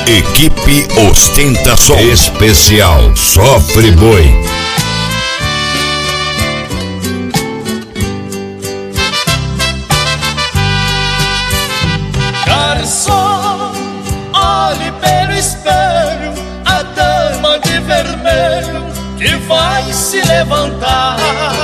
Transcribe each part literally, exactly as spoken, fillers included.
Equipe Ostentação Especial Sofre Boi. Garçom, olhe pelo espelho a dama de vermelho que vai se levantar.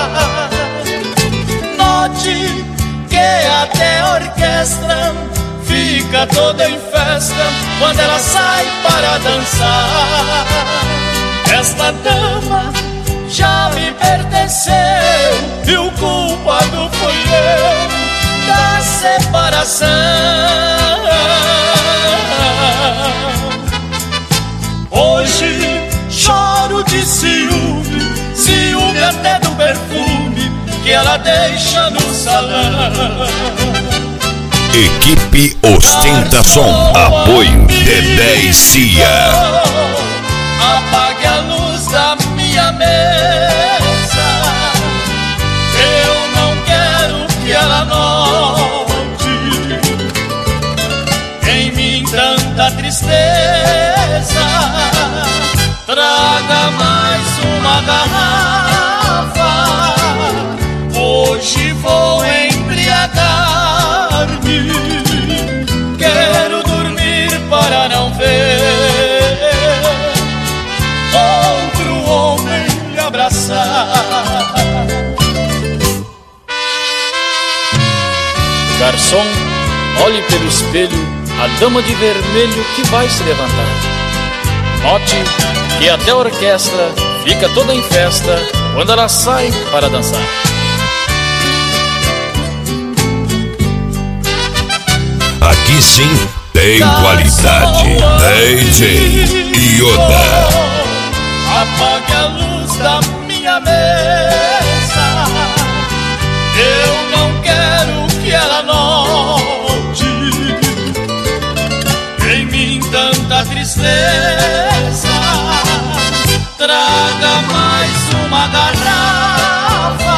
Note que até a orquestra fica toda em festa quando ela sai para dançar. Esta dama já me pertenceu e o culpado fui eu da separação. Hoje choro de ciúme, ciúme até do perfume que ela deixa no salão. Equipe Ostentação, apoio Dedé e Cia. Apague a luz da minha mesa, eu não quero que ela note em mim tanta tristeza. Traga mais uma garrafa, hoje vou embriagar-me. Quero dormir para não ver outro homem me abraçar. Garçom, olhe pelo espelho a dama de vermelho que vai se levantar. Note que até a orquestra fica toda em festa quando ela sai para dançar. Aqui sim tem qualidade. D J Yoda. Apague a luz da minha mesa, eu não quero que ela note em mim tanta tristeza. Traga mais uma garrafa,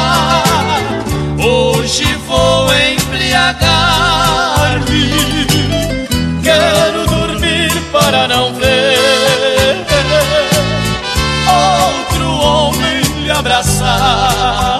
hoje vou embriagar-me. Quero dormir para não ver outro homem lhe abraçar.